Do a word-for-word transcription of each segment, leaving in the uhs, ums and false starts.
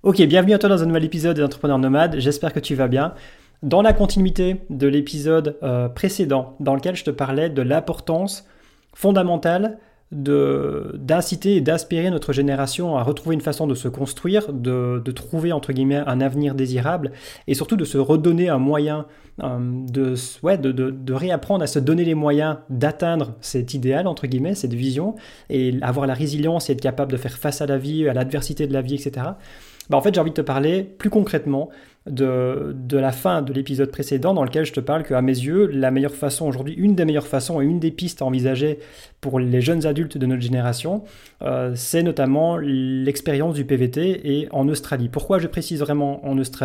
Ok, bienvenue à toi dans un nouvel épisode des Entrepreneurs Nomades, j'espère que tu vas bien. Dans la continuité de l'épisode euh, précédent, dans lequel je te parlais de l'importance fondamentale de, d'inciter et d'aspirer notre génération à retrouver une façon de se construire, de, de trouver entre guillemets un avenir désirable et surtout de se redonner un moyen euh, de, ouais, de, de, de réapprendre à se donner les moyens d'atteindre cet idéal entre guillemets, cette vision et avoir la résilience et être capable de faire face à la vie, à l'adversité de la vie, et cetera. Bah, en fait, j'ai envie de te parler plus concrètement de, de la fin de l'épisode précédent dans lequel je te parle qu'à mes yeux, la meilleure façon aujourd'hui, une des meilleures façons et une des pistes à envisager pour les jeunes adultes de notre génération, euh, c'est notamment l'expérience du P V T et en Australie. Pourquoi je précise vraiment en Australie ?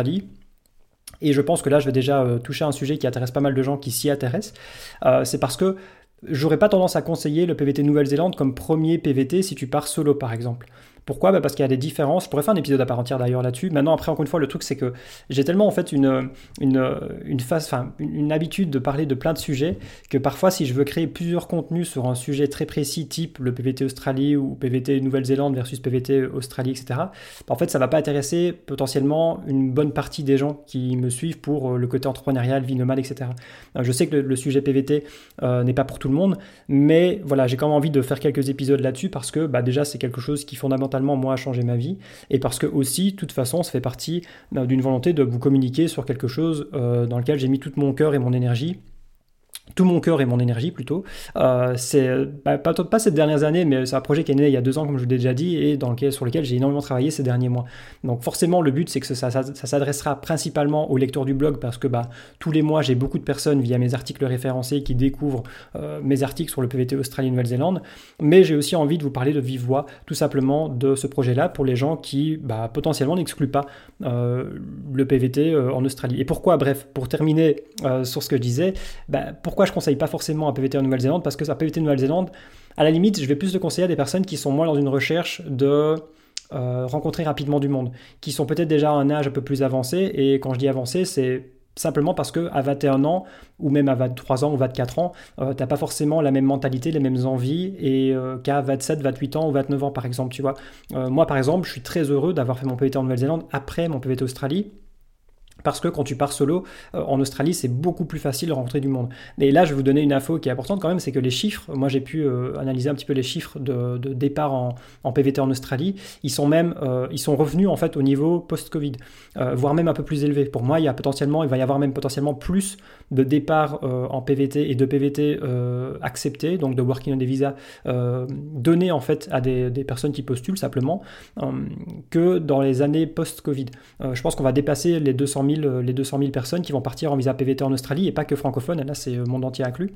Et je pense que là, je vais déjà euh, toucher un sujet qui intéresse pas mal de gens qui s'y intéressent. Euh, c'est parce que j'aurais pas tendance à conseiller le P V T Nouvelle-Zélande comme premier P V T si tu pars solo, par exemple. Pourquoi ? Bah parce qu'il y a des différences. Je pourrais faire un épisode à part entière d'ailleurs là-dessus. Maintenant, après, encore une fois, le truc, c'est que j'ai tellement en fait une, une, une phase, enfin, une, une habitude de parler de plein de sujets que parfois, si je veux créer plusieurs contenus sur un sujet très précis, type le P V T Australie ou P V T Nouvelle-Zélande versus P V T Australie, et cetera, bah, en fait, ça va pas intéresser potentiellement une bonne partie des gens qui me suivent pour le côté entrepreneurial, vie nomade, et cetera. Je sais que le, le sujet P V T euh, n'est pas pour tout le monde, mais voilà, j'ai quand même envie de faire quelques épisodes là-dessus parce que bah, déjà, c'est quelque chose qui fondamentalement moi a changé ma vie et parce que aussi de toute façon ça fait partie euh, d'une volonté de vous communiquer sur quelque chose euh, dans lequel j'ai mis tout mon cœur et mon énergie tout mon cœur et mon énergie plutôt. Euh, c'est bah, pas, pas ces dernières années, mais c'est un projet qui est né il y a deux ans, comme je vous l'ai déjà dit, et dans lequel, sur lequel j'ai énormément travaillé ces derniers mois. Donc forcément, le but, c'est que ça, ça, ça s'adressera principalement aux lecteurs du blog, parce que bah, tous les mois, j'ai beaucoup de personnes via mes articles référencés qui découvrent euh, mes articles sur le P V T Australie-Nouvelle-Zélande, mais j'ai aussi envie de vous parler de vive voix, tout simplement de ce projet-là, pour les gens qui bah, potentiellement n'excluent pas euh, le P V T euh, en Australie. Et pourquoi ? Bref, pour terminer euh, sur ce que je disais, bah, pourquoi je ne conseille pas forcément un P V T en Nouvelle-Zélande ? Parce que ça P V T en Nouvelle-Zélande, à la limite, je vais plus le conseiller à des personnes qui sont moins dans une recherche de euh, rencontrer rapidement du monde, qui sont peut-être déjà à un âge un peu plus avancé, et quand je dis avancé, c'est simplement parce qu'à vingt et un ans, ou même à vingt-trois ans ou vingt-quatre ans, euh, tu n'as pas forcément la même mentalité, les mêmes envies, et euh, qu'à vingt-sept, vingt-huit ans ou vingt-neuf ans, par exemple, tu vois. Euh, moi, par exemple, je suis très heureux d'avoir fait mon P V T en Nouvelle-Zélande après mon P V T Australie, parce que quand tu pars solo, euh, en Australie, c'est beaucoup plus facile de rencontrer du monde. Et là, je vais vous donner une info qui est importante quand même, c'est que les chiffres, moi j'ai pu euh, analyser un petit peu les chiffres de, de départ en, en P V T en Australie, ils sont même, euh, ils sont revenus en fait au niveau post-Covid, euh, voire même un peu plus élevé. Pour moi, il y a potentiellement, il va y avoir même potentiellement plus de départs euh, en P V T et de P V T euh, acceptés, donc de Working Holiday Visa euh, donnés en fait à des, des personnes qui postulent simplement, euh, que dans les années post-Covid. Euh, je pense qu'on va dépasser les deux cent mille les deux cent mille personnes qui vont partir en visa P V T en Australie, et pas que francophone, là c'est monde entier inclus.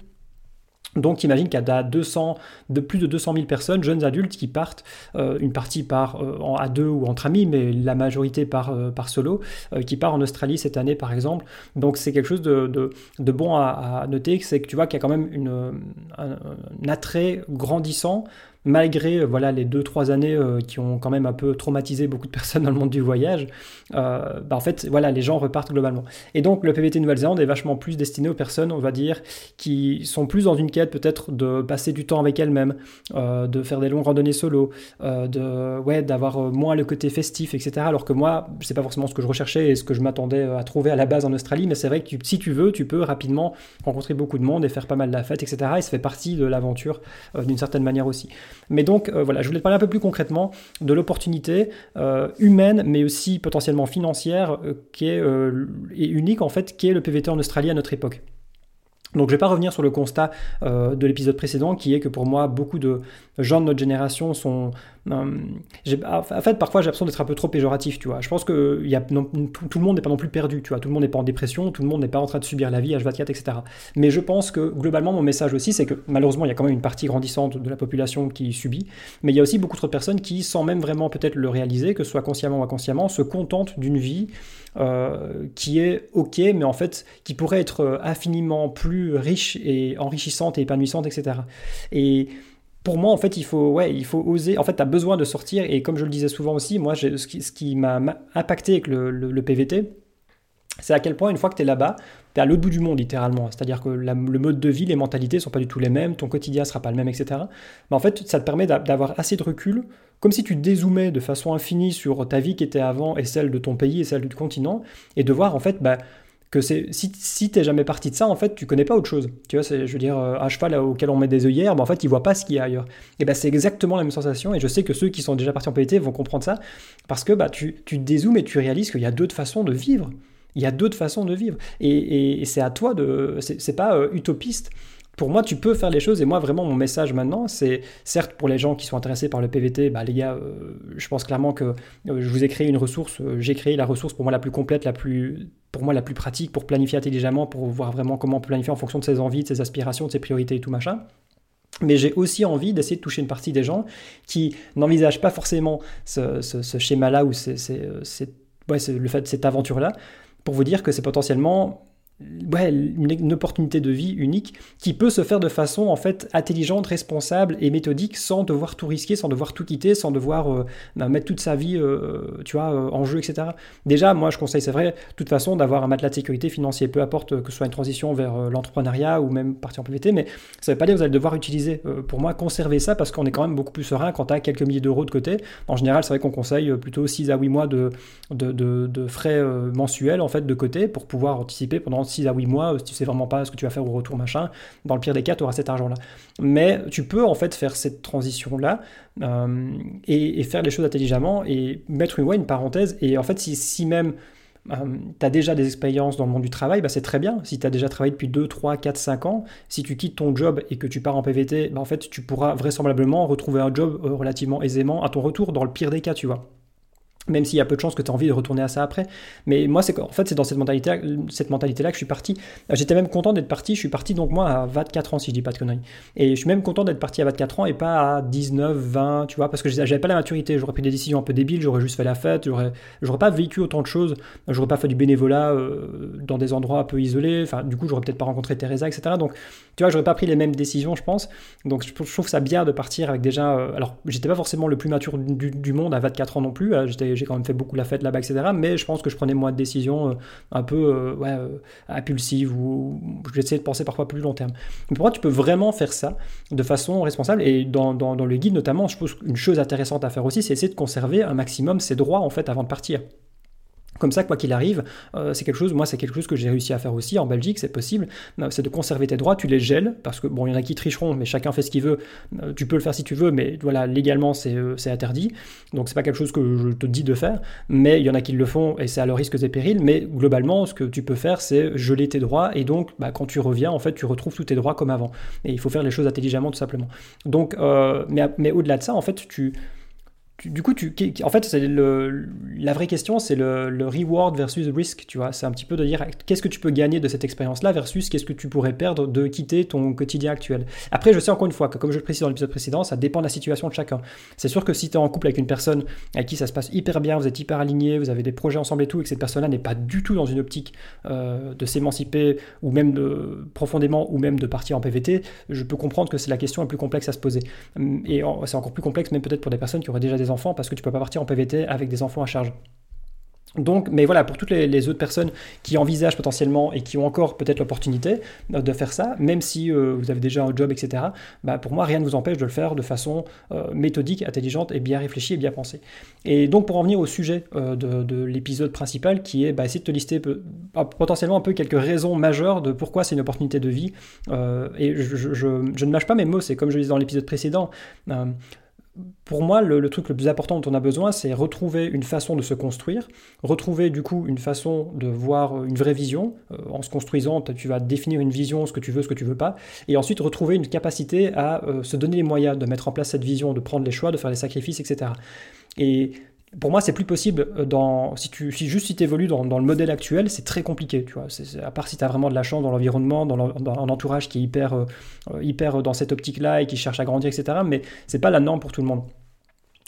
Donc imagine qu'il y a deux cents, de plus de deux cent mille personnes, jeunes adultes, qui partent, euh, une partie part euh, en, à deux ou entre amis, mais la majorité part euh, par solo, euh, qui part en Australie cette année par exemple. Donc c'est quelque chose de, de, de bon à, à noter, c'est que tu vois qu'il y a quand même une, un, un attrait grandissant, malgré voilà, les deux trois années euh, qui ont quand même un peu traumatisé beaucoup de personnes dans le monde du voyage. Euh, bah en fait, voilà, les gens repartent globalement. Et donc le P V T Nouvelle-Zélande est vachement plus destiné aux personnes, on va dire, qui sont plus dans une quête peut-être de passer du temps avec elles-mêmes, euh, de faire des longues randonnées solo, euh, de, ouais, d'avoir moins le côté festif, et cetera. Alors que moi, c'est pas forcément ce que je recherchais et ce que je m'attendais à trouver à la base en Australie, mais c'est vrai que tu, si tu veux, tu peux rapidement rencontrer beaucoup de monde et faire pas mal la fête, et cetera. Et ça fait partie de l'aventure euh, d'une certaine manière aussi. Mais donc, euh, voilà, je voulais te parler un peu plus concrètement de l'opportunité euh, humaine, mais aussi potentiellement financière, euh, qui est euh, et unique en fait, qui est le P V T en Australie à notre époque. Donc je ne vais pas revenir sur le constat euh, de l'épisode précédent, qui est que pour moi, beaucoup de gens de notre génération sont... Euh, j'ai, en fait, parfois, j'ai l'impression d'être un peu trop péjoratif, tu vois. Je pense que y a, non, tout, tout le monde n'est pas non plus perdu, tu vois. Tout le monde n'est pas en dépression, tout le monde n'est pas en train de subir la vie H vingt-quatre, et cetera. Mais je pense que, globalement, mon message aussi, c'est que, malheureusement, il y a quand même une partie grandissante de la population qui subit, mais il y a aussi beaucoup trop de personnes qui, sans même vraiment peut-être le réaliser, que ce soit consciemment ou inconsciemment, se contentent d'une vie euh, qui est OK, mais en fait, qui pourrait être infiniment plus riche et enrichissante et épanouissante, et cetera. Et pour moi, en fait, il faut, ouais, il faut oser. En fait, tu as besoin de sortir. Et comme je le disais souvent aussi, moi, j'ai, ce, qui, ce qui m'a impacté avec le, le, le P V T, c'est à quel point, une fois que tu es là-bas, tu es à l'autre bout du monde, littéralement. C'est-à-dire que la- le mode de vie, les mentalités sont pas du tout les mêmes, ton quotidien sera pas le même, et cetera. Mais en fait, ça te permet d'a- d'avoir assez de recul, comme si tu dézoomais de façon infinie sur ta vie qui était avant et celle de ton pays et celle du continent, et de voir, en fait, bah, que c'est, si, si t'es jamais parti de ça, en fait, tu connais pas autre chose. Tu vois, c'est, je veux dire, euh, un cheval auquel on met des œillères, bah, en fait, il voit pas ce qu'il y a ailleurs. Et ben c'est exactement la même sensation, et je sais que ceux qui sont déjà partis en P V T vont comprendre ça, parce que bah, tu, tu dézoomes et tu réalises qu'il y a d'autres façons de vivre. Il y a d'autres façons de vivre. Et, et- et c'est à toi de. C'est, c'est pas euh, utopiste. Pour moi, tu peux faire les choses. Et moi, vraiment, mon message maintenant, c'est certes pour les gens qui sont intéressés par le P V T, bah, les gars, euh, je pense clairement que euh, je vous ai créé une ressource. euh, J'ai créé la ressource pour moi la plus complète, la plus, pour moi la plus pratique pour planifier intelligemment, pour voir vraiment comment planifier en fonction de ses envies, de ses aspirations, de ses priorités et tout machin. Mais j'ai aussi envie d'essayer de toucher une partie des gens qui n'envisagent pas forcément ce, ce- ce schéma-là ou c'est, c'est, euh, c'est- ouais, c'est le fait de cette aventure-là, pour vous dire que c'est potentiellement ouais, une, une opportunité de vie unique qui peut se faire de façon en fait intelligente, responsable et méthodique sans devoir tout risquer, sans devoir tout quitter, sans devoir euh, bah, mettre toute sa vie euh, tu vois, euh, en jeu, et cetera. Déjà, moi je conseille, c'est vrai, de toute façon, d'avoir un matelas de sécurité financier, peu importe euh, que ce soit une transition vers euh, l'entrepreneuriat ou même partir en P V T, mais ça ne veut pas dire que vous allez devoir utiliser. Euh, pour moi, conserver ça parce qu'on est quand même beaucoup plus serein quand tu as quelques milliers d'euros de côté. En général, c'est vrai qu'on conseille euh, plutôt six à huit mois de, de, de, de frais euh, mensuels en fait de côté pour pouvoir anticiper pendant six à huit mois euh, si tu sais vraiment pas ce que tu vas faire au retour machin. Dans le pire des cas, tu auras cet argent-là. Mais tu peux en fait faire cette transition-là euh, et, et faire les choses intelligemment et mettre une, ouais, une parenthèse. Et en fait, si, si même euh, tu as déjà des expériences dans le monde du travail, bah c'est très bien. Si tu as déjà travaillé depuis deux, trois, quatre, cinq ans, si tu quittes ton job et que tu pars en P V T, bah en fait, tu pourras vraisemblablement retrouver un job euh, relativement aisément à ton retour, dans le pire des cas, tu vois. Même s'il y a peu de chances que tu aies envie de retourner à ça après. Mais moi, c'est en fait, c'est dans cette mentalité, cette mentalité-là que je suis parti. J'étais même content d'être parti. Je suis parti donc moi à vingt-quatre ans, si je dis pas de conneries. Et je suis même content d'être parti à vingt-quatre ans et pas à dix-neuf, vingt, tu vois, parce que j'avais pas la maturité. J'aurais pris des décisions un peu débiles, j'aurais juste fait la fête, j'aurais, j'aurais pas vécu autant de choses, j'aurais pas fait du bénévolat euh, dans des endroits un peu isolés. Enfin, du coup, j'aurais peut-être pas rencontré Teresa, et cetera. Donc, tu vois, j'aurais pas pris les mêmes décisions, je pense. Donc, je trouve ça bien de partir avec déjà. Euh, alors, j'étais pas forcément le plus mature du, du monde à vingt-quatre ans non plus. J'étais, j'ai quand même fait beaucoup la fête là-bas, et cetera. Mais je pense que je prenais moins de décisions euh, un peu euh, ouais, euh, impulsives ou j'essayais de penser parfois plus long terme. Mais pour moi, tu peux vraiment faire ça de façon responsable. Et dans, dans, dans le guide notamment, je pense qu'une chose intéressante à faire aussi, c'est essayer de conserver un maximum ses droits en fait avant de partir. Comme ça, quoi qu'il arrive, euh, c'est quelque chose, moi c'est quelque chose que j'ai réussi à faire aussi en Belgique, c'est possible, euh, c'est de conserver tes droits, tu les gèles, parce que bon, il y en a qui tricheront, mais chacun fait ce qu'il veut, euh, tu peux le faire si tu veux, mais voilà, légalement c'est, euh, c'est interdit, donc c'est pas quelque chose que je te dis de faire, mais il y en a qui le font et c'est à leur risque et péril, mais globalement, ce que tu peux faire, c'est geler tes droits, et donc bah, quand tu reviens, en fait, tu retrouves tous tes droits comme avant, et il faut faire les choses intelligemment tout simplement. Donc, euh, mais, mais au-delà de ça, en fait, tu... Du coup, tu, en fait, c'est le, la vraie question, c'est le, le reward versus risk, tu vois. C'est un petit peu de dire qu'est-ce que tu peux gagner de cette expérience-là versus qu'est-ce que tu pourrais perdre de quitter ton quotidien actuel. Après, je sais encore une fois que, comme je le précise dans l'épisode précédent, ça dépend de la situation de chacun. C'est sûr que si tu es en couple avec une personne avec qui ça se passe hyper bien, vous êtes hyper alignés, vous avez des projets ensemble et tout, et que cette personne-là n'est pas du tout dans une optique euh, de s'émanciper ou même de profondément ou même de partir en P V T, je peux comprendre que c'est la question la plus complexe à se poser. Et c'est encore plus complexe même peut-être pour des personnes qui auraient déjà des enfants parce que tu peux pas partir en P V T avec des enfants à charge. Donc, mais voilà, pour toutes les, les autres personnes qui envisagent potentiellement et qui ont encore peut-être l'opportunité de faire ça, même si euh, vous avez déjà un job, et cetera, bah pour moi, rien ne vous empêche de le faire de façon euh, méthodique, intelligente et bien réfléchie et bien pensée. Et donc, pour en venir au sujet euh, de, de l'épisode principal, qui est bah, essayer de te lister peu, potentiellement un peu quelques raisons majeures de pourquoi c'est une opportunité de vie. Euh, et je, je, je, je ne mâche pas mes mots, c'est comme je le disais dans l'épisode précédent. Euh, Pour moi, le, le truc le plus important dont on a besoin, c'est retrouver une façon de se construire, retrouver du coup une façon de voir une vraie vision. Euh, en se construisant, tu vas définir une vision, ce que tu veux, ce que tu veux pas, et ensuite retrouver une capacité à euh, se donner les moyens de mettre en place cette vision, de prendre les choix, de faire les sacrifices, et cetera. Et pour moi, c'est plus possible dans, si, tu, si juste si tu évolues dans, dans le modèle actuel, c'est très compliqué, tu vois. C'est, c'est, à part si tu as vraiment de la chance dans l'environnement, dans, dans un entourage qui est hyper, euh, hyper dans cette optique-là et qui cherche à grandir, et cetera. Mais c'est pas la norme pour tout le monde.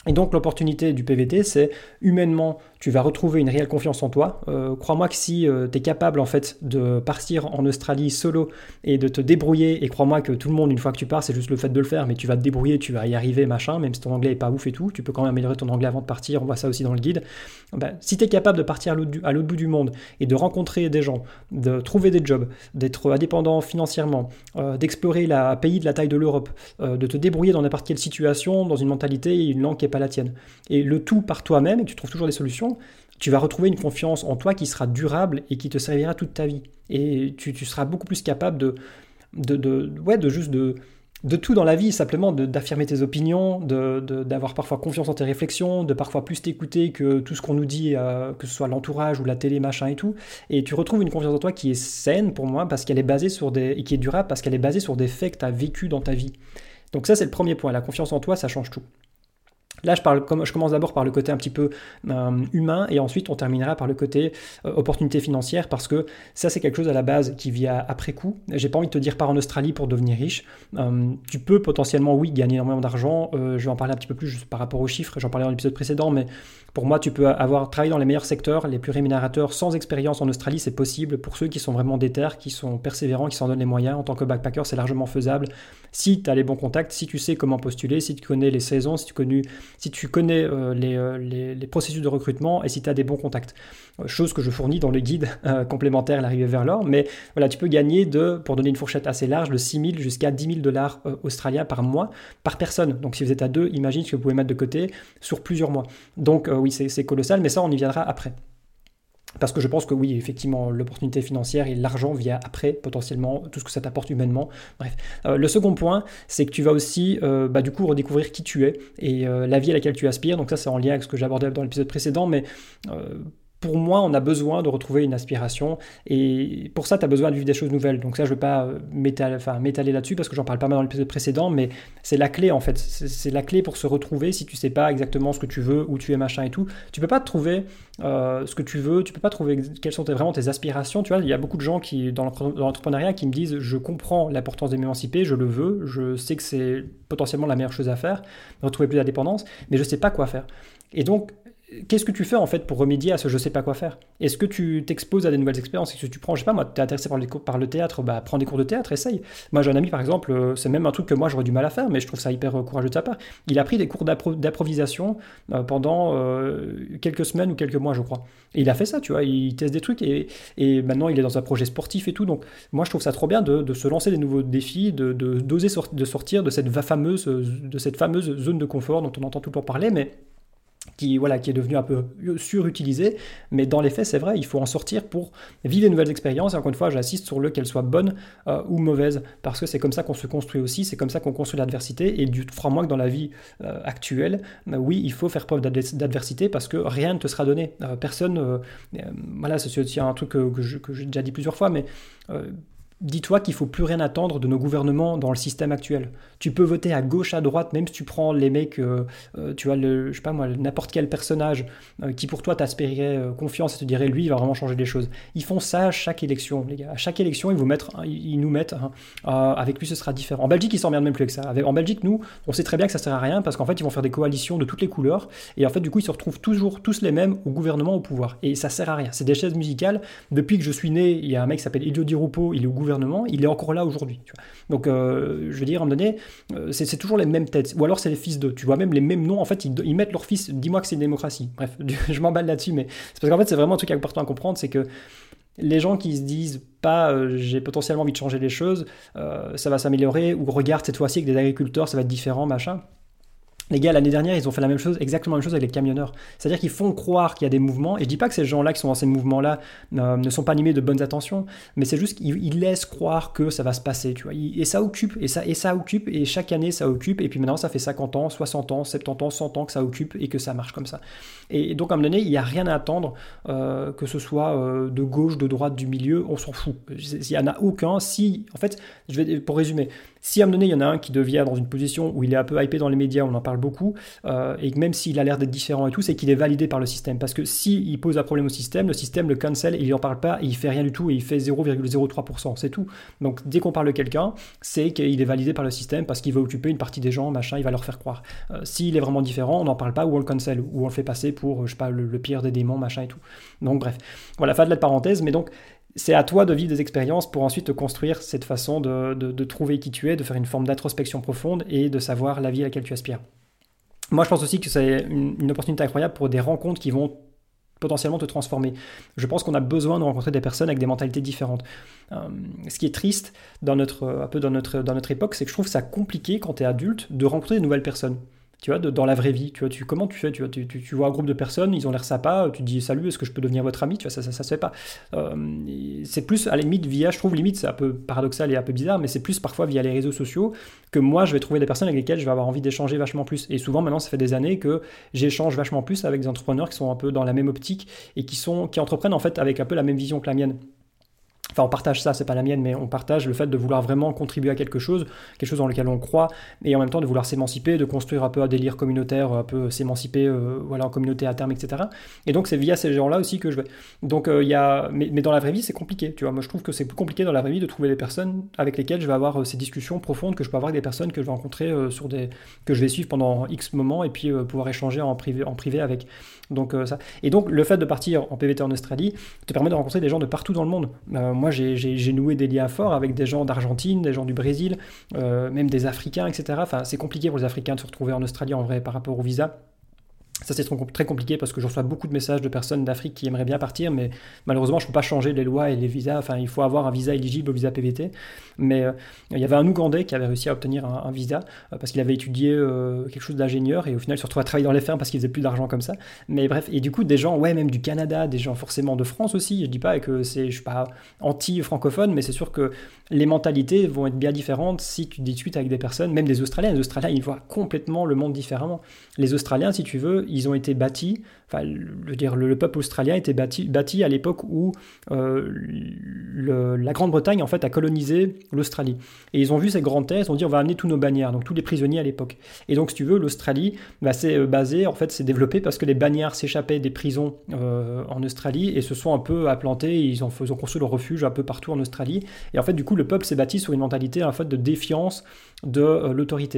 Et donc l'opportunité du P V T, c'est humainement, tu vas retrouver une réelle confiance en toi. Euh, crois-moi que si euh, tu es capable en fait de partir en Australie solo et de te débrouiller, et crois-moi que tout le monde, une fois que tu pars, c'est juste le fait de le faire, mais tu vas te débrouiller, tu vas y arriver, machin, même si ton anglais est pas ouf et tout, tu peux quand même améliorer ton anglais avant de partir, on voit ça aussi dans le guide. Ben, si tu es capable de partir à l'autre, du, à l'autre bout du monde et de rencontrer des gens, de trouver des jobs, d'être indépendant financièrement, euh, d'explorer un pays de la taille de l'Europe, euh, de te débrouiller dans n'importe quelle situation, dans une mentalité et une langue qui n'est pas la tienne, et le tout par toi-même, et tu trouves toujours des solutions, tu vas retrouver une confiance en toi qui sera durable et qui te servira toute ta vie. Et tu, tu seras beaucoup plus capable de, de, de, ouais, de juste de, de tout dans la vie, simplement de, d'affirmer tes opinions, de, de, d'avoir parfois confiance en tes réflexions, de parfois plus t'écouter que tout ce qu'on nous dit, euh, que ce soit l'entourage ou la télé, machin et tout. Et tu retrouves une confiance en toi qui est saine pour moi, parce qu'elle est basée sur des, et qui est durable parce qu'elle est basée sur des faits que tu as vécu dans ta vie. Donc ça, c'est le premier point. La confiance en toi, ça change tout. Là, je, parle, je commence d'abord par le côté un petit peu euh, humain, et ensuite on terminera par le côté euh, opportunité financière, parce que ça, c'est quelque chose à la base qui vient après coup. J'ai pas envie de te dire pars en Australie pour devenir riche. Euh, tu peux potentiellement, oui, gagner énormément d'argent. Euh, je vais en parler un petit peu plus juste par rapport aux chiffres. J'en parlais dans l'épisode précédent, mais pour moi, tu peux avoir travaillé dans les meilleurs secteurs, les plus rémunérateurs, sans expérience en Australie, c'est possible. Pour ceux qui sont vraiment déter, qui sont persévérants, qui s'en donnent les moyens, en tant que backpacker, c'est largement faisable. Si tu as les bons contacts, si tu sais comment postuler, si tu connais les saisons, si tu connais, si tu connais euh, les, euh, les, les processus de recrutement, et si tu as des bons contacts. Euh, chose que je fournis dans le guide euh, complémentaire à l'arrivée vers l'or. Mais voilà, tu peux gagner de, pour donner une fourchette assez large, de six mille jusqu'à dix mille dollars euh, australiens par mois, par personne. Donc si vous êtes à deux, imagine ce que vous pouvez mettre de côté sur plusieurs mois. Donc euh, oui, c'est, c'est colossal, mais ça, on y viendra après. Parce que je pense que oui, effectivement, l'opportunité financière et l'argent vient après, potentiellement, tout ce que ça t'apporte humainement. Bref. Euh, le second point, c'est que tu vas aussi, euh, bah, du coup, redécouvrir qui tu es et euh, la vie à laquelle tu aspires. Donc ça, c'est en lien avec ce que j'abordais dans l'épisode précédent, mais... Euh, pour moi, on a besoin de retrouver une aspiration, et pour ça, tu as besoin de vivre des choses nouvelles. Donc ça, je ne vais pas m'étaler, enfin, m'étaler là-dessus, parce que j'en parle pas mal dans l'épisode précédent, mais c'est la clé, en fait. C'est, c'est la clé pour se retrouver. Si tu ne sais pas exactement ce que tu veux, où tu es, machin et tout, tu ne peux pas te trouver euh, ce que tu veux, tu ne peux pas trouver quelles sont tes, vraiment tes aspirations. Tu vois, il y a beaucoup de gens qui, dans l'entrepreneuriat qui me disent « je comprends l'importance de m'émanciper, je le veux, je sais que c'est potentiellement la meilleure chose à faire, retrouver plus d'indépendance, mais je ne sais pas quoi faire. » Et donc, qu'est-ce que tu fais en fait pour remédier à ce je sais pas quoi faire? Est-ce que tu t'exposes à des nouvelles expériences? Est-ce que tu prends, je sais pas moi, tu es intéressé par, les cours, par le théâtre, bah prends des cours de théâtre, essaye. Moi j'ai un ami par exemple, c'est même un truc que moi j'aurais du mal à faire, mais je trouve ça hyper courageux de sa part. Il a pris des cours d'appro- d'improvisation euh, pendant euh, quelques semaines ou quelques mois je crois. Et il a fait ça, tu vois, il teste des trucs et, et maintenant il est dans un projet sportif et tout. Donc moi je trouve ça trop bien de, de se lancer des nouveaux défis, de, de, d'oser sort, de sortir de cette fameuse, de cette fameuse zone de confort dont on entend tout le temps parler, mais qui, voilà, qui est devenu un peu surutilisé, mais dans les faits, c'est vrai, il faut en sortir pour vivre de nouvelles expériences, et encore une fois, j'insiste sur le qu'elles soient bonnes euh, ou mauvaises, parce que c'est comme ça qu'on se construit aussi, c'est comme ça qu'on construit l'adversité, et du crois-moi que dans la vie euh, actuelle, euh, oui, il faut faire preuve d'adversité, parce que rien ne te sera donné. Euh, personne, euh, euh, voilà, c'est aussi un truc que, que, je, que j'ai déjà dit plusieurs fois, mais... Euh, dis-toi qu'il ne faut plus rien attendre de nos gouvernements dans le système actuel. Tu peux voter à gauche, à droite, même si tu prends les mecs, euh, euh, tu vois, le, je sais pas moi, n'importe quel personnage euh, qui pour toi t'aspirerait euh, confiance et te dirait lui, il va vraiment changer les choses. Ils font ça à chaque élection, les gars. À chaque élection, ils, vous mettent, ils nous mettent, hein, euh, avec lui ce sera différent. En Belgique, ils s'emmerdent même plus avec ça. Avec, en Belgique, nous, on sait très bien que ça sert à rien parce qu'en fait, ils vont faire des coalitions de toutes les couleurs et en fait, du coup, ils se retrouvent toujours tous les mêmes au gouvernement, au pouvoir. Et ça sert à rien. C'est des chaises musicales. Depuis que je suis né, il y a un mec qui s'appelle Elio Di Rupo, il est au gouvernement, il est encore là aujourd'hui. Tu vois. Donc, euh, je veux dire, à un moment donné, euh, c'est, c'est toujours les mêmes têtes. Ou alors, c'est les fils d'eux. Tu vois, même les mêmes noms, en fait, ils, ils mettent leur fils. Dis-moi que c'est une démocratie. Bref, je m'emballe là-dessus, mais c'est parce qu'en fait, c'est vraiment un truc important à comprendre, c'est que les gens qui se disent pas euh, j'ai potentiellement envie de changer les choses, euh, ça va s'améliorer, ou regarde cette fois-ci avec des agriculteurs, ça va être différent, machin. Les gars, l'année dernière, ils ont fait la même chose, exactement la même chose avec les camionneurs. C'est-à-dire qu'ils font croire qu'il y a des mouvements, et je dis pas que ces gens-là qui sont dans ces mouvements-là euh, ne sont pas animés de bonnes intentions, mais c'est juste qu'ils ils laissent croire que ça va se passer, tu vois. Et ça occupe, et ça, et ça occupe, et chaque année ça occupe, et puis maintenant ça fait cinquante ans, soixante ans, soixante-dix ans, cent ans que ça occupe, et que ça marche comme ça. Et donc à un moment donné, il n'y a rien à attendre, euh, que ce soit euh, de gauche, de droite, du milieu, on s'en fout. Il n'y en a aucun. Si, en fait, je vais, pour résumer, Si à un moment donné, il y en a un qui devient dans une position où il est un peu hypé dans les médias, on en parle beaucoup, euh, et que même s'il a l'air d'être différent et tout, c'est qu'il est validé par le système. Parce que s'il pose un problème au système, le système le cancel et il n'en parle pas, et il fait rien du tout, et il fait zéro virgule zéro trois pour cent, c'est tout. Donc dès qu'on parle de quelqu'un, c'est qu'il est validé par le système parce qu'il va occuper une partie des gens, machin, il va leur faire croire. Euh, s'il est vraiment différent, on n'en parle pas, ou on le cancel, ou on le fait passer pour, je sais pas, le, le pire des démons, machin et tout. Donc bref, voilà, fin de la parenthèse, mais donc c'est à toi de vivre des expériences pour ensuite te construire cette façon de, de, de trouver qui tu es, de faire une forme d'introspection profonde et de savoir la vie à laquelle tu aspires. Moi, je pense aussi que c'est une, une opportunité incroyable pour des rencontres qui vont potentiellement te transformer. Je pense qu'on a besoin de rencontrer des personnes avec des mentalités différentes. Euh, ce qui est triste dans notre, un peu dans notre, dans notre époque, c'est que je trouve ça compliqué quand tu es adulte de rencontrer de nouvelles personnes. Tu vois, de, dans la vraie vie, tu vois, tu, comment tu fais, tu vois, tu, tu, tu vois un groupe de personnes, ils ont l'air sympas, tu te dis salut, est-ce que je peux devenir votre ami, tu vois, ça, ça, ça se fait pas. Euh, c'est plus à la limite via, je trouve limite, c'est un peu paradoxal et un peu bizarre, mais c'est plus parfois via les réseaux sociaux que moi je vais trouver des personnes avec lesquelles je vais avoir envie d'échanger vachement plus. Et souvent maintenant, ça fait des années que j'échange vachement plus avec des entrepreneurs qui sont un peu dans la même optique et qui sont, qui entreprennent en fait avec un peu la même vision que la mienne. Enfin, on partage ça, c'est pas la mienne, mais on partage le fait de vouloir vraiment contribuer à quelque chose, quelque chose dans lequel on croit, et en même temps de vouloir s'émanciper, de construire un peu un délire communautaire, un peu s'émanciper, euh, voilà, en communauté à terme, et cetera. Et donc c'est via ces gens-là aussi que je vais. Donc il euh, y a, mais, mais dans la vraie vie, c'est compliqué, tu vois. Moi, je trouve que c'est plus compliqué dans la vraie vie de trouver des personnes avec lesquelles je vais avoir euh, ces discussions profondes que je peux avoir avec des personnes que je vais rencontrer euh, sur des, que je vais suivre pendant X moments et puis euh, pouvoir échanger en privé, en privé avec. Donc euh, ça. Et donc le fait de partir en P V T en Australie te permet de rencontrer des gens de partout dans le monde. Euh, moi, j'ai, j'ai, j'ai noué des liens forts avec des gens d'Argentine, des gens du Brésil, euh, même des Africains, et cetera. Enfin, c'est compliqué pour les Africains de se retrouver en Australie en vrai par rapport au visa. Ça, c'est très compliqué parce que je reçois beaucoup de messages de personnes d'Afrique qui aimeraient bien partir, mais malheureusement, je ne peux pas changer les lois et les visas. Enfin, il faut avoir un visa éligible au visa P V T. Mais euh, il y avait un Ougandais qui avait réussi à obtenir un, un visa euh, parce qu'il avait étudié euh, quelque chose d'ingénieur et au final, il se retrouvait à travailler dans les fermes parce qu'il faisait plus d'argent comme ça. Mais bref, et du coup, des gens, ouais, même du Canada, des gens forcément de France aussi. Je dis pas que c'est, je suis pas anti-francophone, mais c'est sûr que les mentalités vont être bien différentes si tu discutes avec des personnes, même des Australiens. Les Australiens, ils voient complètement le monde différemment. Les Australiens, si tu veux, ils ont été bâtis, enfin, le, dire, le, le peuple australien a été bâti, bâti à l'époque où euh, le, la Grande-Bretagne en fait a colonisé l'Australie. Et ils ont vu ces grandes terres, ils ont dit on va amener tous nos bannières, donc tous les prisonniers à l'époque. Et donc si tu veux, l'Australie, bah, c'est basé, en fait, c'est développé parce que les bannières s'échappaient des prisons euh, en Australie et se sont un peu implantés, ils ont, ils ont construit leur refuge un peu partout en Australie. Et en fait, du coup, le peuple s'est bâti sur une mentalité en fait, de défiance de euh, l'autorité.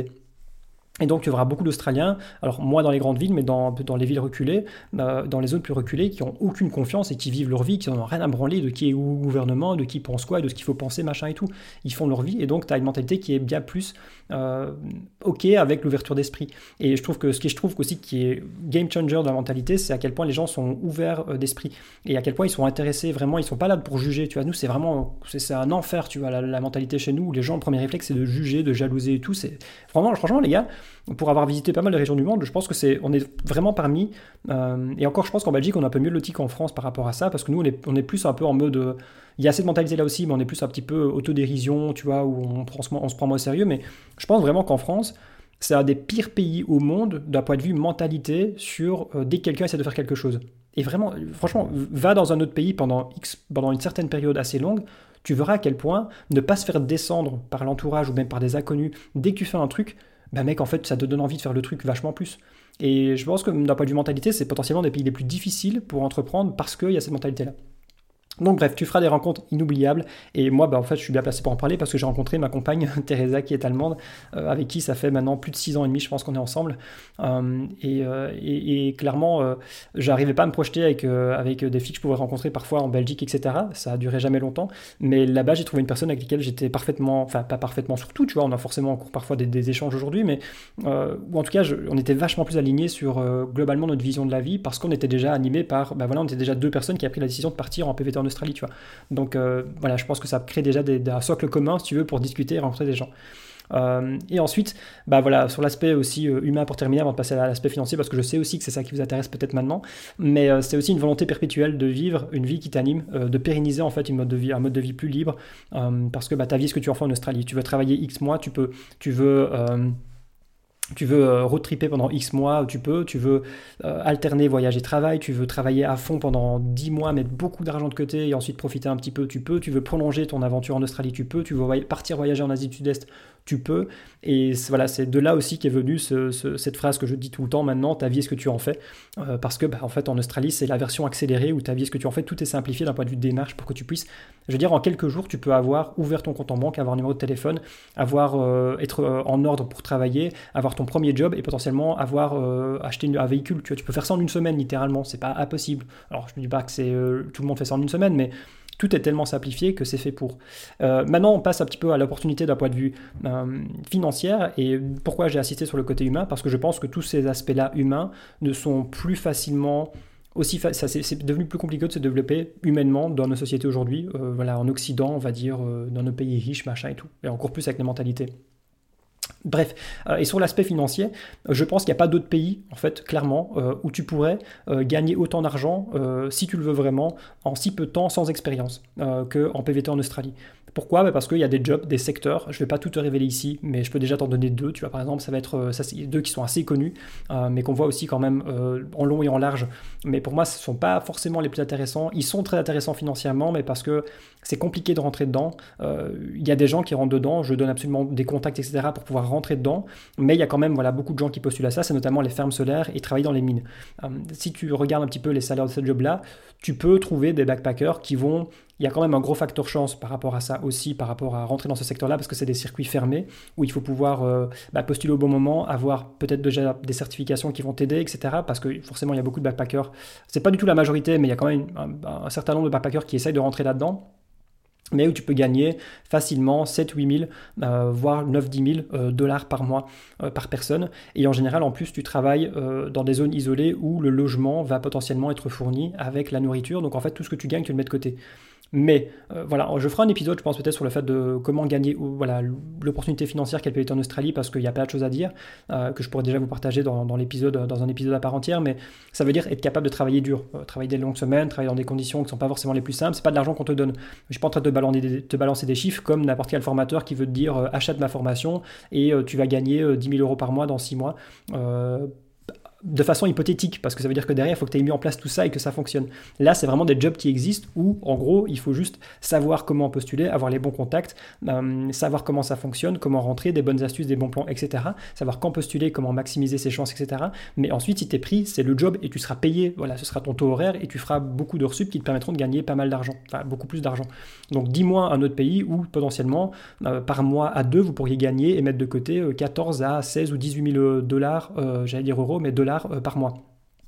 Et donc, tu verras beaucoup d'Australiens, alors moins dans les grandes villes, mais dans, dans les villes reculées, euh, dans les zones plus reculées, qui n'ont aucune confiance et qui vivent leur vie, qui n'en ont rien à branler de qui est où le gouvernement, de qui pense quoi, et de ce qu'il faut penser, machin et tout. Ils font leur vie, et donc tu as une mentalité qui est bien plus euh, OK avec l'ouverture d'esprit. Et je trouve que ce qui je trouve aussi qui est game changer dans la mentalité, c'est à quel point les gens sont ouverts euh, d'esprit, et à quel point ils sont intéressés, vraiment, ils sont pas là pour juger, tu vois. Nous, c'est vraiment, c'est, c'est un enfer, tu vois, la, la mentalité chez nous, où les gens, le premier réflexe, c'est de juger, de jalouser et tout. C'est, vraiment, franchement, les gars, pour avoir visité pas mal de régions du monde, je pense que c'est, on est vraiment parmi, euh, et encore je pense qu'en Belgique on est un peu mieux loti qu'en France par rapport à ça, parce que nous on est, on est plus un peu en mode, euh, il y a cette mentalité là aussi, mais on est plus un petit peu autodérision, tu vois, où on, prend, on se prend moins au sérieux, mais je pense vraiment qu'en France, c'est un des pires pays au monde d'un point de vue mentalité sur euh, dès que quelqu'un essaie de faire quelque chose. Et vraiment, franchement, va dans un autre pays pendant, X, pendant une certaine période assez longue, tu verras à quel point ne pas se faire descendre par l'entourage ou même par des inconnus, dès que tu fais un truc, bah mec, en fait, ça te donne envie de faire le truc vachement plus. Et je pense que d'un point de vue mentalité, c'est potentiellement des pays les plus difficiles pour entreprendre parce qu'il y a cette mentalité-là. Donc bref, tu feras des rencontres inoubliables, et moi bah, en fait je suis bien placé pour en parler parce que j'ai rencontré ma compagne Teresa qui est allemande, euh, avec qui ça fait maintenant plus de six ans et demi je pense qu'on est ensemble, euh, et, euh, et, et clairement euh, j'arrivais pas à me projeter avec, euh, avec des filles que je pouvais rencontrer parfois en Belgique, etc. Ça a duré jamais longtemps, mais là-bas j'ai trouvé une personne avec laquelle j'étais parfaitement, enfin pas parfaitement sur tout, tu vois, on a forcément encore parfois des, des échanges aujourd'hui, mais euh, ou en tout cas je, on était vachement plus alignés sur euh, globalement notre vision de la vie, parce qu'on était déjà animés par, bah voilà, on était déjà deux personnes qui a pris la décision de partir en P V T en Australie, tu vois. Donc euh, voilà, je pense que ça crée déjà des, des, un socle commun, si tu veux, pour discuter et rencontrer des gens. Euh, et ensuite, bah voilà, sur l'aspect aussi euh, humain pour terminer, avant de passer à l'aspect financier, parce que je sais aussi que c'est ça qui vous intéresse peut-être maintenant, mais euh, c'est aussi une volonté perpétuelle de vivre une vie qui t'anime, euh, de pérenniser en fait une mode de vie, un mode de vie plus libre, euh, parce que bah, ta vie, ce que tu en fais en Australie, tu veux travailler X mois, tu peux, tu veux... Euh, Tu veux euh, road tripper pendant X mois, tu peux, tu veux euh, alterner voyage et travail, tu veux travailler à fond pendant dix mois, mettre beaucoup d'argent de côté et ensuite profiter un petit peu, tu peux, tu veux prolonger ton aventure en Australie, tu peux, tu veux voy- partir voyager en Asie du Sud-Est, tu peux. Et c'est, voilà, c'est de là aussi qu'est venue ce, ce, cette phrase que je dis tout le temps maintenant, ta vie est ce que tu en fais. Euh, parce que bah, en fait en Australie c'est la version accélérée où ta vie est ce que tu en fais, tout est simplifié d'un point de vue de démarche pour que tu puisses, je veux dire, en quelques jours tu peux avoir ouvert ton compte en banque, avoir un numéro de téléphone, avoir euh, être euh, en ordre pour travailler, avoir ton premier job et potentiellement avoir euh, acheté une, un véhicule. Tu vois, tu peux faire ça en une semaine littéralement, c'est pas impossible. Alors je ne dis pas que c'est euh, tout le monde fait ça en une semaine, mais tout est tellement simplifié que c'est fait pour. Euh, maintenant, on passe un petit peu à l'opportunité d'un point de vue euh, financier. Et pourquoi j'ai insisté sur le côté humain? Parce que je pense que tous ces aspects-là humains ne sont plus facilement aussi fa- ça, c'est, c'est devenu plus compliqué de se développer humainement dans nos sociétés aujourd'hui. Euh, voilà, en Occident, on va dire, euh, dans nos pays riches, machin et tout. Et encore plus avec les mentalités. Bref, euh, et sur l'aspect financier, je pense qu'il n'y a pas d'autre pays, en fait, clairement, euh, où tu pourrais euh, gagner autant d'argent, euh, si tu le veux vraiment, en si peu de temps, sans expérience, euh, qu'en P V T en Australie. Pourquoi? Bah parce qu'il y a des jobs, des secteurs, je ne vais pas tout te révéler ici, mais je peux déjà t'en donner deux, tu vois, par exemple, ça va être euh, ça, c'est deux qui sont assez connus, euh, mais qu'on voit aussi quand même euh, en long et en large, mais pour moi, ce ne sont pas forcément les plus intéressants, ils sont très intéressants financièrement, mais parce que c'est compliqué de rentrer dedans, euh, il y a des gens qui rentrent dedans, je donne absolument des contacts, et cetera, pour pouvoir rentrer dedans, mais il y a quand même voilà, beaucoup de gens qui postulent à ça, c'est notamment les fermes solaires et travailler dans les mines. Euh, si tu regardes un petit peu les salaires de ce job-là, tu peux trouver des backpackers qui vont... Il y a quand même un gros facteur chance par rapport à ça aussi, par rapport à rentrer dans ce secteur-là, parce que c'est des circuits fermés où il faut pouvoir euh, bah, postuler au bon moment, avoir peut-être déjà des certifications qui vont t'aider, et cetera. Parce que forcément, il y a beaucoup de backpackers. C'est pas du tout la majorité, mais il y a quand même un, un certain nombre de backpackers qui essayent de rentrer là-dedans, mais où tu peux gagner facilement sept à huit mille, euh, voire neuf à dix mille euh, dollars par mois euh, par personne. Et en général, en plus, tu travailles euh, dans des zones isolées où le logement va potentiellement être fourni avec la nourriture. Donc en fait, tout ce que tu gagnes, tu le mets de côté. Mais euh, voilà, je ferai un épisode, je pense peut-être sur le fait de comment gagner ou, voilà, l'opportunité financière qu'elle peut être en Australie, parce qu'il y a plein de choses à dire, euh, que je pourrais déjà vous partager dans, dans, l'épisode, dans un épisode à part entière, mais ça veut dire être capable de travailler dur, euh, travailler des longues semaines, travailler dans des conditions qui ne sont pas forcément les plus simples, c'est pas de l'argent qu'on te donne. Je suis pas en train de te balancer des, te balancer des chiffres comme n'importe quel formateur qui veut te dire euh, achète ma formation et euh, tu vas gagner euh, dix mille euros par mois dans six mois. Euh, de façon hypothétique, parce que ça veut dire que derrière, il faut que tu aies mis en place tout ça et que ça fonctionne. Là, c'est vraiment des jobs qui existent où, en gros, il faut juste savoir comment postuler, avoir les bons contacts, euh, savoir comment ça fonctionne, comment rentrer, des bonnes astuces, des bons plans, et cetera. Savoir quand postuler, comment maximiser ses chances, et cetera. Mais ensuite, si tu es pris, c'est le job et tu seras payé. Voilà, ce sera ton taux horaire et tu feras beaucoup d'heures sup qui te permettront de gagner pas mal d'argent, enfin beaucoup plus d'argent. Donc, dis-moi un autre pays où, potentiellement, euh, par mois à deux, vous pourriez gagner et mettre de côté euh, quatorze à seize ou dix-huit mille dollars, euh, j'allais dire euros, mais dollars par mois.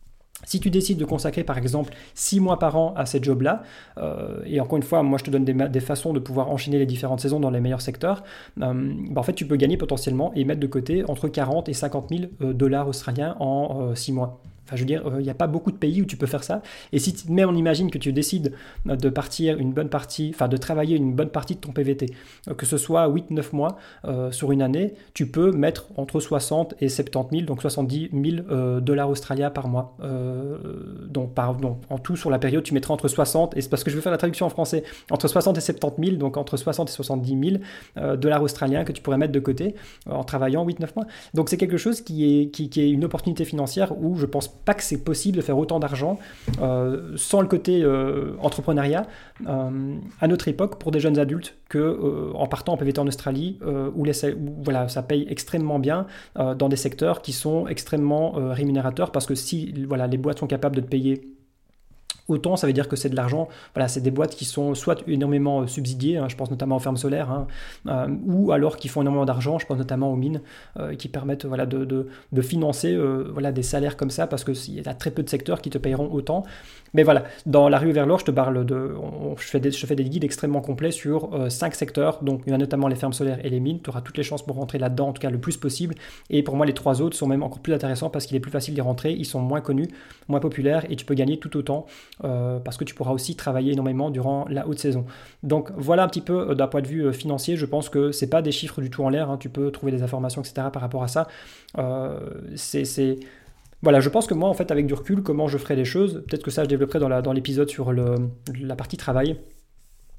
Si tu décides de consacrer par exemple six mois par an à cette job-là, euh, et encore une fois, moi je te donne des, des façons de pouvoir enchaîner les différentes saisons dans les meilleurs secteurs, euh, bah en fait tu peux gagner potentiellement et mettre de côté entre quarante et cinquante mille euh, dollars australiens en six mois. Enfin, je veux dire, il euh, n'y a pas beaucoup de pays où tu peux faire ça. Et si même on imagine que tu décides de partir une bonne partie, enfin de travailler une bonne partie de ton P V T, euh, que ce soit huit à neuf mois euh, sur une année, tu peux mettre entre soixante et soixante-dix mille, donc soixante-dix mille euh, dollars australiens par mois. Euh, donc, par, donc en tout sur la période, tu mettras entre soixante, et c'est parce que je vais faire la traduction en français, entre soixante et soixante-dix mille, donc entre soixante et soixante-dix mille euh, dollars australiens que tu pourrais mettre de côté euh, en travaillant huit à neuf mois. Donc c'est quelque chose qui est, qui, qui est une opportunité financière où je pense pas que c'est possible de faire autant d'argent euh, sans le côté euh, entrepreneuriat euh, à notre époque pour des jeunes adultes que euh, en partant en P V T en Australie euh, où, les, où voilà, ça paye extrêmement bien euh, dans des secteurs qui sont extrêmement euh, rémunérateurs, parce que si voilà, les boîtes sont capables de te payer autant, ça veut dire que c'est de l'argent, voilà, c'est des boîtes qui sont soit énormément subsidiées, hein, je pense notamment aux fermes solaires, hein, euh, ou alors qui font énormément d'argent, je pense notamment aux mines, euh, qui permettent voilà, de, de, de financer euh, voilà, des salaires comme ça, parce qu'il y a très peu de secteurs qui te payeront autant. Mais voilà, dans La Rue vers l'or, je te parle de, on, je, fais des, je fais des guides extrêmement complets sur euh, cinq secteurs, donc il y a notamment les fermes solaires et les mines, tu auras toutes les chances pour rentrer là-dedans, en tout cas le plus possible, et pour moi les trois autres sont même encore plus intéressants parce qu'il est plus facile d'y rentrer, ils sont moins connus, moins populaires, et tu peux gagner tout autant, euh, parce que tu pourras aussi travailler énormément durant la haute saison. Donc voilà un petit peu euh, d'un point de vue euh, financier, je pense que c'est pas des chiffres du tout en l'air, hein, tu peux trouver des informations, et cetera par rapport à ça, euh, c'est... c'est Voilà, je pense que moi, en fait, avec du recul, comment je ferai les choses, peut-être que ça, je développerai dans, la, dans l'épisode sur le, la partie travail.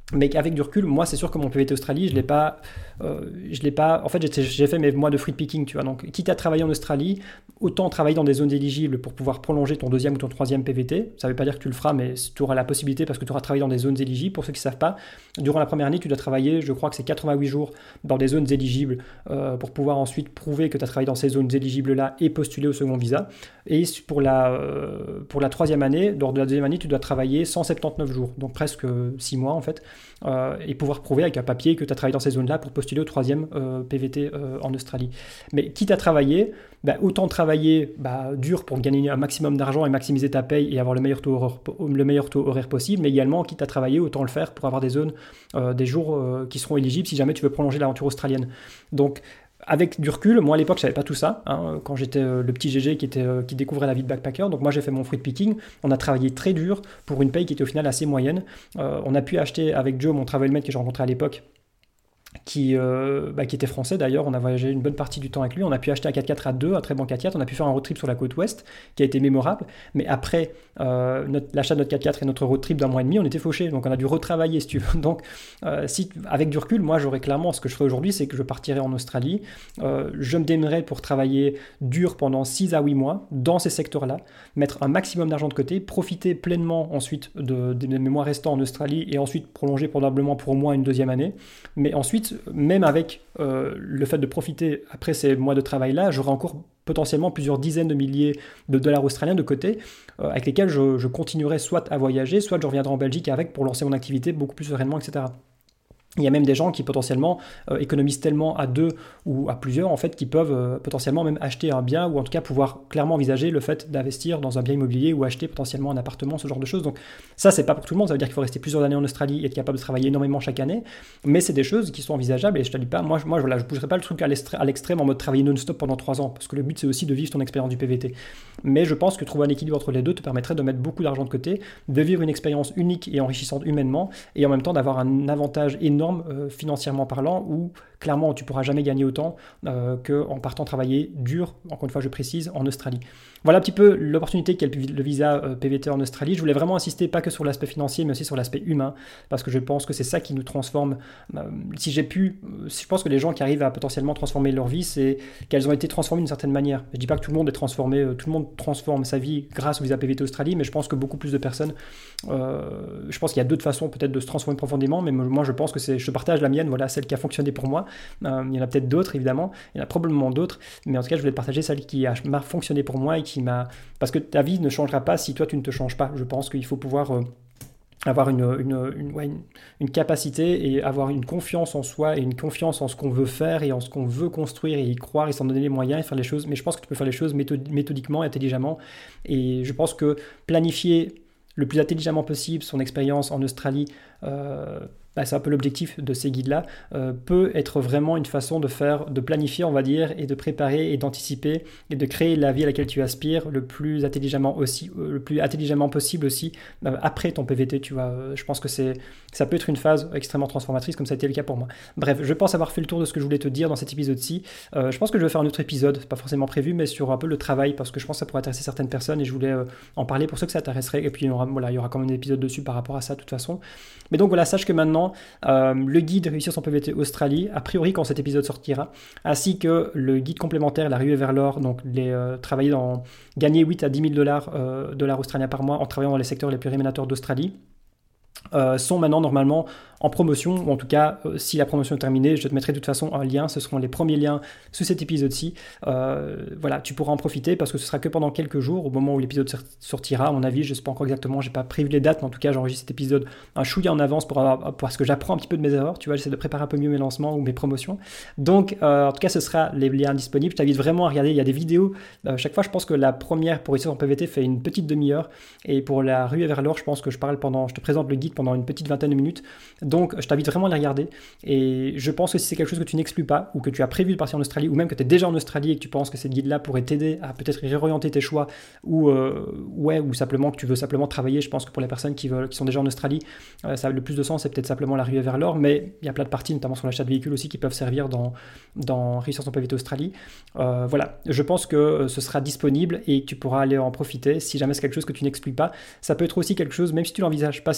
Mais avec du recul, moi, c'est sûr que mon P V T Australie, je l'ai pas, euh, je l'ai pas. En fait, j'ai, j'ai fait mes mois de fruit picking, tu vois. Donc, quitte à travailler en Australie, autant travailler dans des zones éligibles pour pouvoir prolonger ton deuxième ou ton troisième P V T. Ça ne veut pas dire que tu le feras, mais tu auras la possibilité parce que tu auras travaillé dans des zones éligibles. Pour ceux qui ne savent pas, durant la première année, tu dois travailler, je crois que c'est quatre-vingt-huit jours dans des zones éligibles euh, pour pouvoir ensuite prouver que tu as travaillé dans ces zones éligibles-là et postuler au second visa. Et pour la, euh, pour la troisième année, lors de la deuxième année, tu dois travailler cent soixante-dix-neuf jours, donc presque six mois en fait. Euh, et pouvoir prouver avec un papier que tu as travaillé dans ces zones-là pour postuler au troisième euh, P V T euh, en Australie. Mais quitte à travailler, bah, autant travailler bah, dur pour gagner un maximum d'argent et maximiser ta paye et avoir le meilleur taux horaire, le meilleur taux horaire possible, mais également, quitte à travailler, autant le faire pour avoir des zones, euh, des jours euh, qui seront éligibles si jamais tu veux prolonger l'aventure australienne. Donc, avec du recul, moi à l'époque je savais pas tout ça, hein, quand j'étais euh, le petit G G qui, était, euh, qui découvrait la vie de backpacker, donc moi j'ai fait mon fruit picking, on a travaillé très dur pour une paye qui était au final assez moyenne. Euh, on a pu acheter avec Joe, mon travelmate que j'ai rencontré à l'époque, qui, euh, bah, qui était français d'ailleurs, on a voyagé une bonne partie du temps avec lui, on a pu acheter un quatre-quatre à deux, un très bon quatre-quatre, on a pu faire un road trip sur la côte ouest qui a été mémorable, mais après euh, notre, l'achat de notre quatre-quatre et notre road trip d'un mois et demi, on était fauchés, donc on a dû retravailler si tu veux. Donc euh, si, avec du recul, moi j'aurais clairement, ce que je ferais aujourd'hui, c'est que je partirais en Australie, euh, je me démènerais pour travailler dur pendant six à huit mois dans ces secteurs-là, mettre un maximum d'argent de côté, profiter pleinement ensuite de, de, de mes mois restants en Australie et ensuite prolonger probablement pour au moins une deuxième année, mais ensuite même avec euh, le fait de profiter après ces mois de travail-là, j'aurai encore potentiellement plusieurs dizaines de milliers de dollars australiens de côté, euh, avec lesquels je, je continuerai soit à voyager, soit je reviendrai en Belgique avec pour lancer mon activité beaucoup plus sereinement, et cetera. Il y a même des gens qui potentiellement euh, économisent tellement à deux ou à plusieurs en fait qui peuvent euh, potentiellement même acheter un bien ou en tout cas pouvoir clairement envisager le fait d'investir dans un bien immobilier ou acheter potentiellement un appartement, ce genre de choses. Donc ça c'est pas pour tout le monde, ça veut dire qu'il faut rester plusieurs années en Australie et être capable de travailler énormément chaque année, mais c'est des choses qui sont envisageables et je te dis pas, moi, moi voilà, je bougerai pas le truc à l'extrême en mode travailler non-stop pendant trois ans parce que le but c'est aussi de vivre ton expérience du P V T. Mais je pense que trouver un équilibre entre les deux te permettrait de mettre beaucoup d'argent de côté, de vivre une expérience unique et enrichissante humainement et en même temps d'avoir un avantage énorme Euh, financièrement parlant, où clairement tu pourras jamais gagner autant euh, qu'en partant travailler dur, encore une fois je précise, en Australie. Voilà un petit peu l'opportunité qu'est le visa euh, P V T en Australie. Je voulais vraiment insister pas que sur l'aspect financier mais aussi sur l'aspect humain, parce que je pense que c'est ça qui nous transforme. Euh, si j'ai pu, euh, je pense que les gens qui arrivent à potentiellement transformer leur vie, c'est qu'elles ont été transformées d'une certaine manière. Je dis pas que tout le monde est transformé, euh, tout le monde transforme sa vie grâce au visa P V T Australie, mais je pense que beaucoup plus de personnes, euh, je pense qu'il y a d'autres façons peut-être de se transformer profondément, mais moi je pense que c'est, je partage la mienne, voilà celle qui a fonctionné pour moi. Euh, il y en a peut-être d'autres évidemment, il y en a probablement d'autres, mais en tout cas je voulais te partager celle qui a fonctionné pour moi et qui m'a, parce que ta vie ne changera pas si toi tu ne te changes pas. Je pense qu'il faut pouvoir euh, avoir une, une, une, ouais, une, une capacité et avoir une confiance en soi et une confiance en ce qu'on veut faire et en ce qu'on veut construire et y croire et s'en donner les moyens et faire les choses. Mais je pense que tu peux faire les choses méthodiquement et intelligemment, et je pense que planifier le plus intelligemment possible son expérience en Australie, euh, bah, c'est un peu l'objectif de ces guides-là, euh, peut être vraiment une façon de faire, de planifier, on va dire, et de préparer et d'anticiper et de créer la vie à laquelle tu aspires le plus intelligemment aussi, euh, le plus intelligemment possible aussi euh, après ton P V T, tu vois. Euh, je pense que c'est, ça peut être une phase extrêmement transformatrice, comme ça a été le cas pour moi. Bref, je pense avoir fait le tour de ce que je voulais te dire dans cet épisode-ci. Euh, je pense que je vais faire un autre épisode, c'est pas forcément prévu, mais sur un peu le travail, parce que je pense que ça pourrait intéresser certaines personnes et je voulais euh, en parler pour ceux que ça intéresserait. Et puis il y aura, voilà, il y aura quand même un épisode dessus par rapport à ça de toute façon. Mais donc voilà, sache que maintenant, Euh, le guide Réussir son P V T Australie, a priori quand cet épisode sortira, ainsi que le guide complémentaire La ruée vers l'or, donc les, euh, travailler dans, gagner huit à dix mille dollars euh, dollars australiens par mois en travaillant dans les secteurs les plus rémunérateurs d'Australie, euh, sont maintenant normalement en promotion, ou en tout cas, euh, si la promotion est terminée, je te mettrai de toute façon un lien, ce seront les premiers liens sous cet épisode-ci. Euh, voilà, tu pourras en profiter parce que ce sera que pendant quelques jours, au moment où l'épisode sortira, à mon avis, je ne sais pas encore exactement, j'ai pas prévu les dates, mais en tout cas, j'enregistre cet épisode un chouïa en avance pour avoir, parce que j'apprends un petit peu de mes erreurs, tu vois, j'essaie de préparer un peu mieux mes lancements ou mes promotions. Donc, euh, en tout cas, ce sera les liens disponibles. Je t'invite vraiment à regarder, il y a des vidéos. Euh, chaque fois, je pense que la première pour réussir son P V T fait une petite demi-heure, et pour la ruée vers l'or, je pense que je parle pendant, je te présente le guide pendant une petite vingtaine de minutes. Donc, je t'invite vraiment à les regarder. Et je pense que si c'est quelque chose que tu n'exclus pas, ou que tu as prévu de partir en Australie, ou même que tu es déjà en Australie et que tu penses que cette guide-là pourrait t'aider à peut-être réorienter tes choix, ou, euh, ouais, ou simplement que tu veux simplement travailler, je pense que pour les personnes qui, veulent, qui sont déjà en Australie, euh, ça a le plus de sens, c'est peut-être simplement la ruée vers l'or, mais il y a plein de parties, notamment sur l'achat de véhicules aussi, qui peuvent servir dans, dans Réussir son P V T Australie. Euh, voilà, je pense que ce sera disponible et que tu pourras aller en profiter si jamais c'est quelque chose que tu n'exclus pas. Ça peut être aussi quelque chose, même si tu l'envisages pas sérieusement,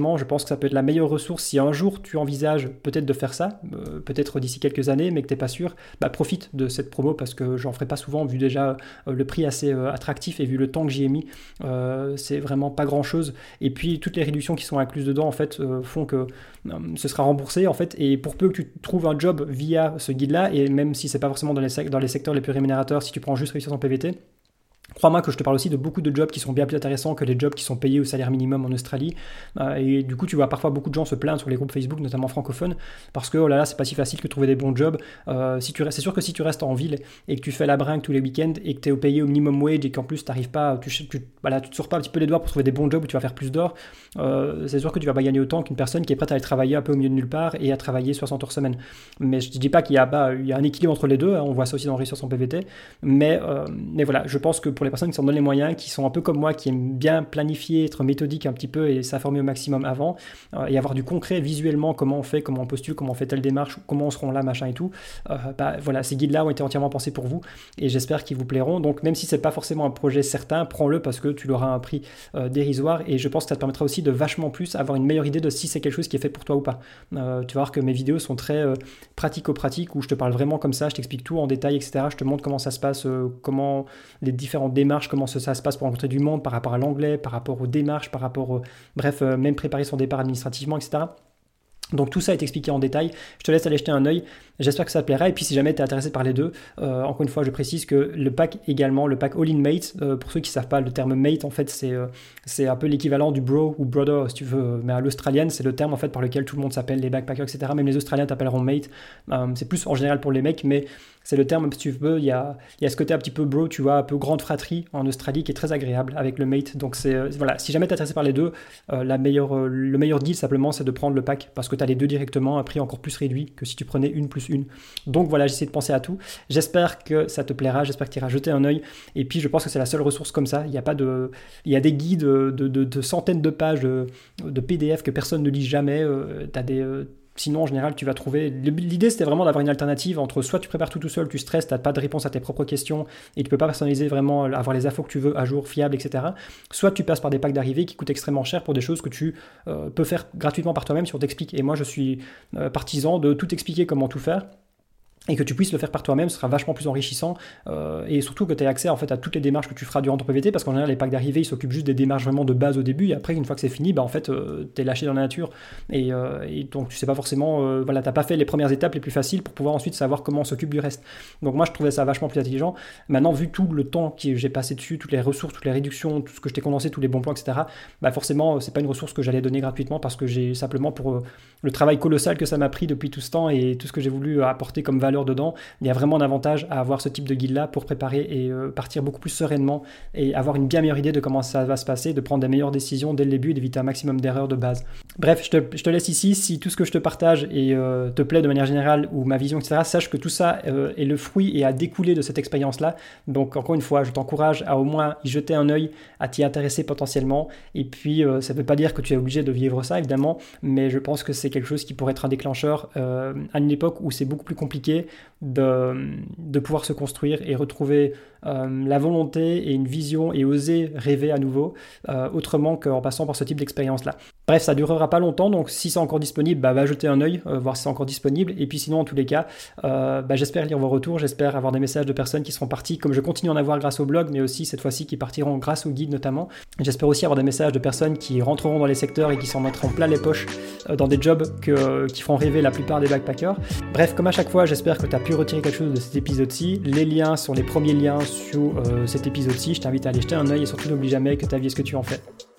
sincèrement, je pense que ça peut être la meilleure ressource si un jour tu envisages peut-être de faire ça, euh, peut-être d'ici quelques années, mais que tu n'es pas sûr, bah, profite de cette promo parce que j'en ferai pas souvent vu déjà euh, le prix assez euh, attractif et vu le temps que j'y ai mis, euh, c'est vraiment pas grand-chose. Et puis toutes les réductions qui sont incluses dedans en fait euh, font que euh, ce sera remboursé en fait. Et pour peu que tu trouves un job via ce guide-là, et même si c'est pas forcément dans les, sec- dans les secteurs les plus rémunérateurs, si tu prends juste réussir son P V T, crois-moi que je te parle aussi de beaucoup de jobs qui sont bien plus intéressants que les jobs qui sont payés au salaire minimum en Australie. Euh, et du coup, tu vois parfois beaucoup de gens se plaindre sur les groupes Facebook, notamment francophones, parce que oh là là, c'est pas si facile que de trouver des bons jobs. Euh, si tu restes, c'est sûr que si tu restes en ville et que tu fais la brinque tous les week-ends et que tu es payé au minimum wage et qu'en plus t'arrives pas, tu, tu, voilà, tu te sors pas un petit peu les doigts pour trouver des bons jobs où tu vas faire plus d'or, euh, c'est sûr que tu vas pas gagner autant qu'une personne qui est prête à aller travailler un peu au milieu de nulle part et à travailler soixante heures semaine. Mais je te dis pas qu'il y a, bah, il y a un équilibre entre les deux, hein, on voit ça aussi dans Réussir son P V T, mais, euh, mais voilà, je pense que pour les personnes qui s'en donnent les moyens, qui sont un peu comme moi, qui aiment bien planifier, être méthodique un petit peu et s'informer au maximum avant, euh, et avoir du concret visuellement, comment on fait, comment on postule, comment on fait telle démarche, comment on sera là, machin et tout, euh, bah, voilà, ces guides-là ont été entièrement pensés pour vous et j'espère qu'ils vous plairont. Donc même si c'est pas forcément un projet certain, prends-le parce que tu l'auras à un prix euh, dérisoire et je pense que ça te permettra aussi de vachement plus avoir une meilleure idée de si c'est quelque chose qui est fait pour toi ou pas. Euh, tu vas voir que mes vidéos sont très euh, pratico-pratiques où je te parle vraiment comme ça, je t'explique tout en détail, et cetera. Je te montre comment ça se passe, euh, comment les différentes démarches, comment ça, ça se passe pour rencontrer du monde par rapport à l'anglais, par rapport aux démarches, par rapport au... bref, euh, même préparer son départ administrativement, et cetera. Donc tout ça est expliqué en détail, je te laisse aller jeter un œil, j'espère que ça te plaira et puis si jamais tu es intéressé par les deux, euh, encore une fois je précise que le pack également, le pack All In Mate, euh, pour ceux qui ne savent pas le terme mate en fait c'est, euh, c'est un peu l'équivalent du bro ou brother si tu veux, mais à l'australienne c'est le terme en fait par lequel tout le monde s'appelle, les backpackers et cetera. Même les Australiens t'appelleront mate, euh, c'est plus en général pour les mecs mais c'est le terme si tu veux, il y a, il y a ce côté un petit peu bro, tu vois, un peu grande fratrie en Australie qui est très agréable avec le mate, donc c'est, euh, voilà, si jamais tu es intéressé par les deux, euh, la meilleure, euh, le meilleur deal simplement c'est de prendre le pack parce que tu as les deux directement, un prix encore plus réduit que si tu prenais une plus une. Donc voilà, j'essaie de penser à tout. J'espère que ça te plaira, j'espère que tu iras jeter un œil. Et puis je pense que c'est la seule ressource comme ça. Il y a pas de, il y a des guides de, de, de, de centaines de pages de, de P D F que personne ne lit jamais. Euh, t'as des euh, Sinon, en général, tu vas trouver... L'idée, c'était vraiment d'avoir une alternative entre soit tu prépares tout tout seul, tu stresses, tu n'as pas de réponse à tes propres questions et tu peux pas personnaliser vraiment, avoir les infos que tu veux à jour, fiables, et cetera. Soit tu passes par des packs d'arrivée qui coûtent extrêmement cher pour des choses que tu euh, peux faire gratuitement par toi-même si on t'explique. Et moi, je suis euh, partisan de tout expliquer comment tout faire. Et que tu puisses le faire par toi-même, ce sera vachement plus enrichissant euh, et surtout que tu aies accès en fait à toutes les démarches que tu feras durant ton P V T parce qu'en général les packs d'arrivée ils s'occupent juste des démarches vraiment de base au début et après une fois que c'est fini bah en fait euh, t'es lâché dans la nature et, euh, et donc tu sais pas forcément euh, voilà t'as pas fait les premières étapes les plus faciles pour pouvoir ensuite savoir comment on s'occupe du reste. Donc moi je trouvais ça vachement plus intelligent. Maintenant vu tout le temps que j'ai passé dessus, toutes les ressources, toutes les réductions, tout ce que je t'ai condensé, tous les bons plans, et cetera. Bah forcément c'est pas une ressource que j'allais donner gratuitement parce que j'ai simplement pour euh, le travail colossal que ça m'a pris depuis tout ce temps et tout ce que j'ai voulu apporter comme valeur dedans, il y a vraiment un avantage à avoir ce type de guide-là pour préparer et euh, partir beaucoup plus sereinement et avoir une bien meilleure idée de comment ça va se passer, de prendre des meilleures décisions dès le début et d'éviter un maximum d'erreurs de base. Bref, je te, je te laisse ici. Si tout ce que je te partage et euh, te plaît de manière générale ou ma vision, et cetera, sache que tout ça euh, est le fruit et a découlé de cette expérience-là. Donc encore une fois, je t'encourage à au moins y jeter un œil, à t'y intéresser potentiellement. Et puis, euh, ça ne veut pas dire que tu es obligé de vivre ça, évidemment, mais je pense que c'est quelque chose qui pourrait être un déclencheur euh, à une époque où c'est beaucoup plus compliqué de, de pouvoir se construire et retrouver euh, la volonté et une vision et oser rêver à nouveau, euh, autrement qu'en passant par ce type d'expérience-là. Bref, ça durera pas longtemps, donc si c'est encore disponible, bah, va jeter un œil, euh, voir si c'est encore disponible, et puis sinon, en tous les cas, euh, bah, j'espère lire vos retours, j'espère avoir des messages de personnes qui seront parties, comme je continue à en avoir grâce au blog, mais aussi cette fois-ci qui partiront grâce au guide notamment. J'espère aussi avoir des messages de personnes qui rentreront dans les secteurs et qui s'en mettront plein les poches euh, dans des jobs que, euh, qui feront rêver la plupart des backpackers. Bref, comme à chaque fois, j'espère que tu as pu retirer quelque chose de cet épisode-ci. Les liens sont les premiers liens sur euh, cet épisode-ci, je t'invite à aller jeter un œil et surtout n'oublie jamais que ta vie est ce que tu en fais.